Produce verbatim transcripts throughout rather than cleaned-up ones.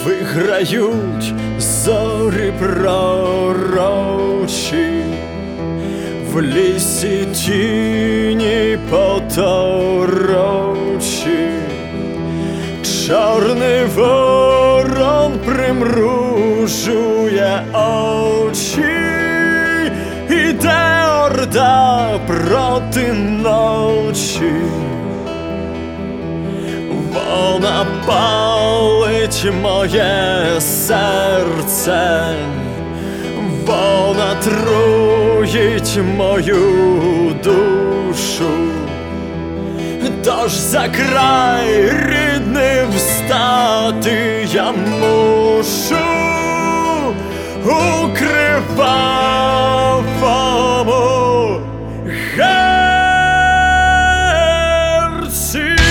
Виграють зорі пророчі, в лісі тіні поторочі, чорний ворон примружує очі, іде орда проти ночі. Вона палить моє серце, вона труїть мою душу. Тож за край рідний встати я мушу у кривавому герці.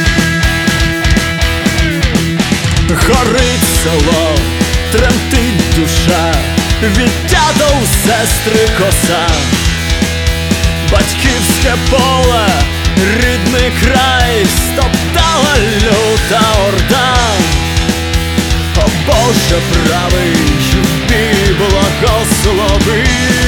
Горить село, тремтить душа, від тята у сестри коса. Батьківське поле, рідний край стоптала люта орда. О Боже правий, в бій благослови.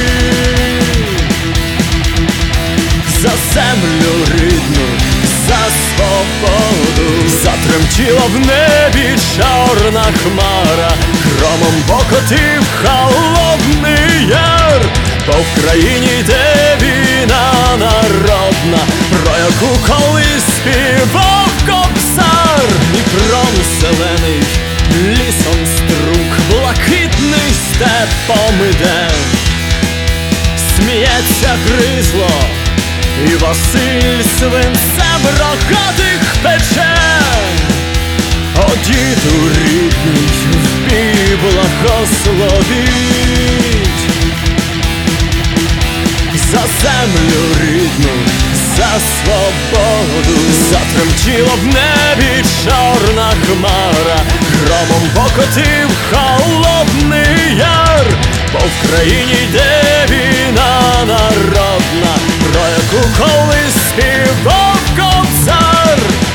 За землю рідну, за свободу. Затремтіла в небі чорна хмара, громом покотив холодний яр. Бо в країні йде війна народна, про яку колись співав Кобзар. Дніпром зелений, лісом струк, блакитний степом іде. Сміється гризло, і Василь свинцем рогатих пече. О, діду рідний, в бій благословіть. За землю рідну, за свободу. Затремтіла в небі чорна хмара, громом покотив холодний яр. Бо в країні йде війна народна, про яку колись співав Кобзар.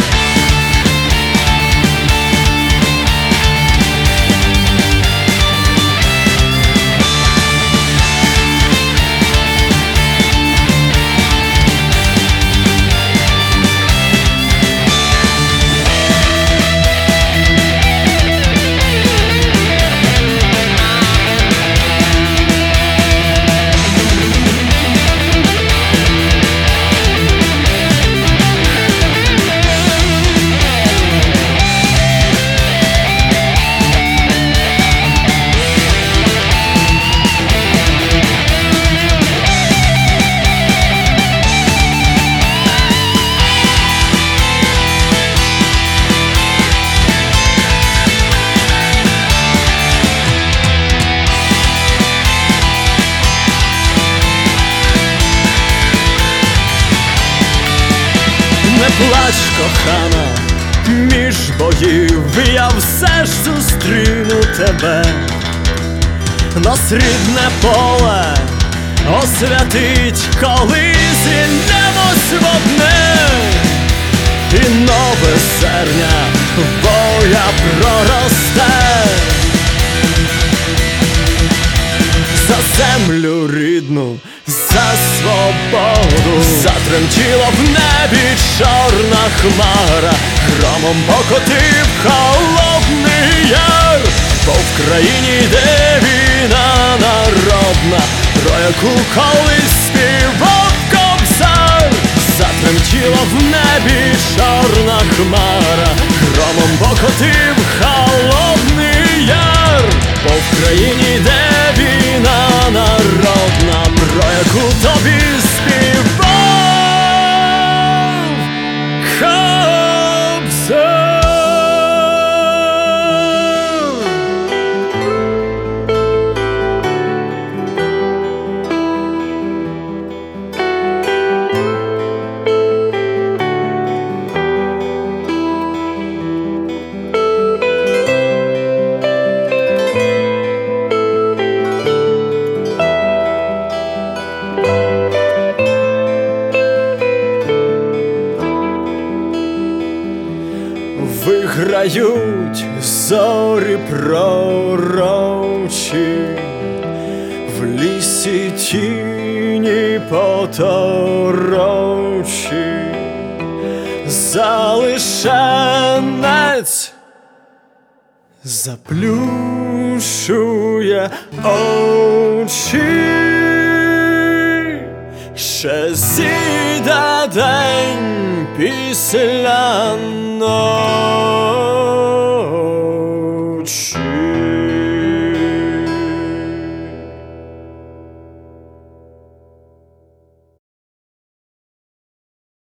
Не плач, кохана, між боїв я все ж зустріну тебе. Нас рідне поле освятить, коли зійдемось в одне. І нове зерня боя проросте. За землю рідну, за свободу. Затремтіла в небі чорна хмара, громом покотив холодний яр. Бо в країні йде війна народна, про яку колись співав Кобзар. Затремтіла в небі чорна хмара, громом покотив холодний яр. Бо в країні йде війна народна, про яку тобі співав Кобзар. Виграють зорі пророчі, в лісі тіні поторочі, залишенець заплющує очі. Ще зійде день після ночі.